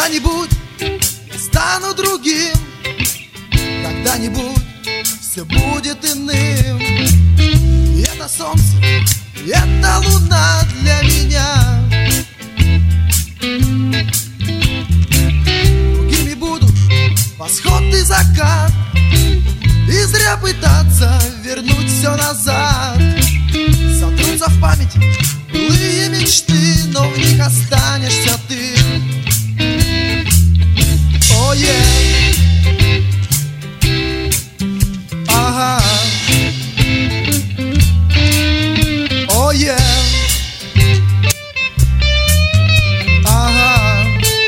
Когда-нибудь я стану другим, когда-нибудь все будет иным. И это солнце, и это луна для меня. Другими будут восход и закат, и зря пытаться вернуть все назад. Сотрутся в памяти былые мечты, но в них останешься ты. О, ага. О, ага.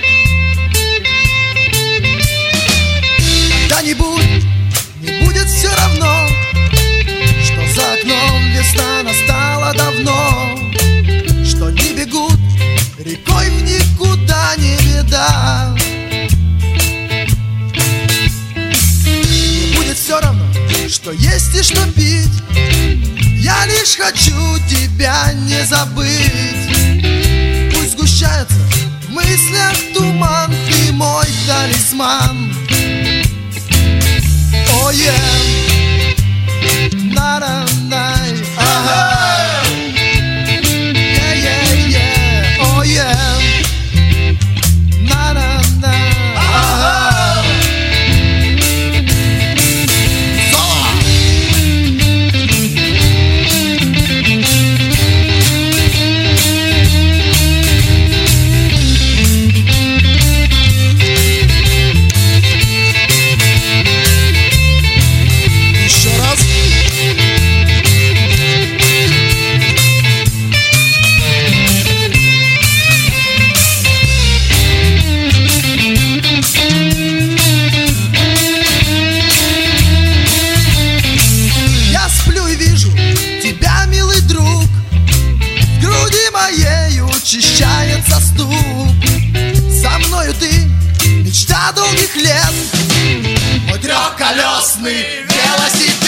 Когда-нибудь не будет все равно, что за окном весна настала давно, что дни бегут рекой в никуда, не беда. Не будет все равно, что есть и что пить. Я лишь хочу тебя не забыть. Пусть сгущается в мыслях туман, ты мой талисман. О, на-на-най, ага. О, на-на-на, ага. Учащается стук. Со мною ты, мечта долгих лет, мой трехколесный велосипед.